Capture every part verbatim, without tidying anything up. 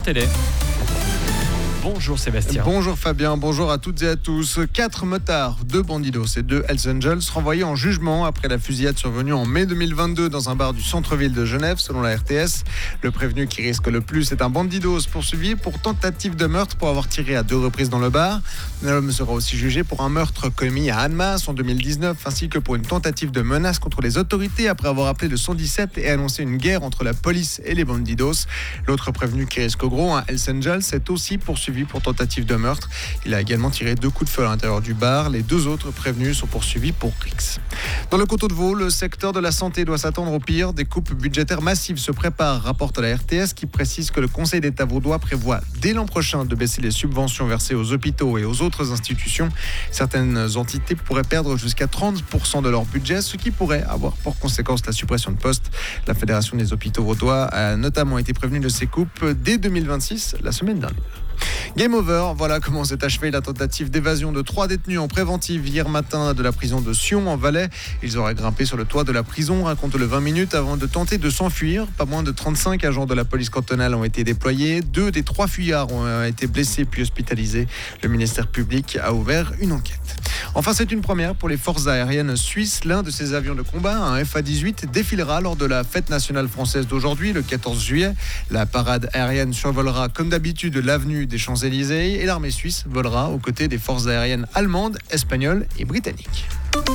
Télé. Bonjour Sébastien. Bonjour Fabien, bonjour à toutes et à tous. Quatre motards, deux bandidos et deux Hells Angels renvoyés en jugement après la fusillade survenue en mai deux mille vingt-deux dans un bar du centre-ville de Genève, selon la R T S. Le prévenu qui risque le plus est un bandidos poursuivi pour tentative de meurtre pour avoir tiré à deux reprises dans le bar. L'homme sera aussi jugé pour un meurtre commis à Annemasse en deux mille dix-neuf ainsi que pour une tentative de menace contre les autorités après avoir appelé le cent dix-sept et annoncé une guerre entre la police et les bandidos. L'autre prévenu qui risque gros, un Hells Angels, est aussi poursuivi pour tentative de meurtre. Il a également tiré deux coups de feu à l'intérieur du bar. Les deux autres prévenus sont poursuivis pour rix. Dans le Coteau de Vaud, le secteur de la santé doit s'attendre au pire. Des coupes budgétaires massives se préparent, rapporte la R T S, qui précise que le Conseil d'État vaudois prévoit dès l'an prochain de baisser les subventions versées aux hôpitaux et aux autres institutions. Certaines entités pourraient perdre jusqu'à trente pour cent de leur budget, ce qui pourrait avoir pour conséquence la suppression de postes. La Fédération des hôpitaux vaudois a notamment été prévenue de ces coupes dès deux mille vingt-six, la semaine dernière. Game over, voilà comment s'est achevée la tentative d'évasion de trois détenus en préventive hier matin de la prison de Sion en Valais. Ils auraient grimpé sur le toit de la prison, raconte le vingt minutes, avant de tenter de s'enfuir. Pas moins de trente-cinq agents de la police cantonale ont été déployés. Deux des trois fuyards ont été blessés puis hospitalisés. Le ministère public a ouvert une enquête. Enfin, c'est une première pour les forces aériennes suisses. L'un de ces avions de combat, un F A dix-huit, défilera lors de la fête nationale française d'aujourd'hui, le quatorze juillet. La parade aérienne survolera comme d'habitude l'avenue des Champs-Élysées et l'armée suisse volera aux côtés des forces aériennes allemandes, espagnoles et britanniques.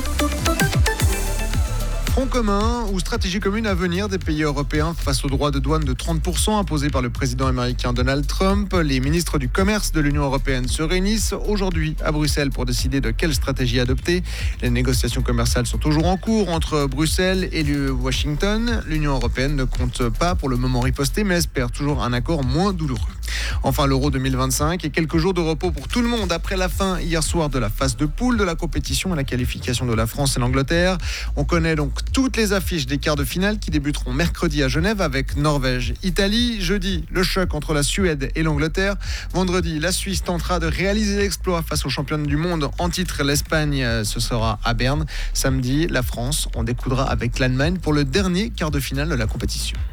Front commun ou stratégie commune à venir des pays européens face aux droits de douane de trente pour cent imposés par le président américain Donald Trump. Les ministres du commerce de l'Union européenne se réunissent aujourd'hui à Bruxelles pour décider de quelle stratégie adopter. Les négociations commerciales sont toujours en cours entre Bruxelles et Washington. L'Union européenne ne compte pas pour le moment riposter, mais espère toujours un accord moins douloureux. Enfin, l'Euro deux mille vingt-cinq et quelques jours de repos pour tout le monde après la fin hier soir de la phase de poule de la compétition et la qualification de la France et l'Angleterre. On connaît donc toutes les affiches des quarts de finale qui débuteront mercredi à Genève avec Norvège-Italie. Jeudi, le choc entre la Suède et l'Angleterre. Vendredi, la Suisse tentera de réaliser l'exploit face aux championnes du monde en titre. L'Espagne, ce sera à Berne. Samedi, la France, on découdra avec l'Allemagne pour le dernier quart de finale de la compétition.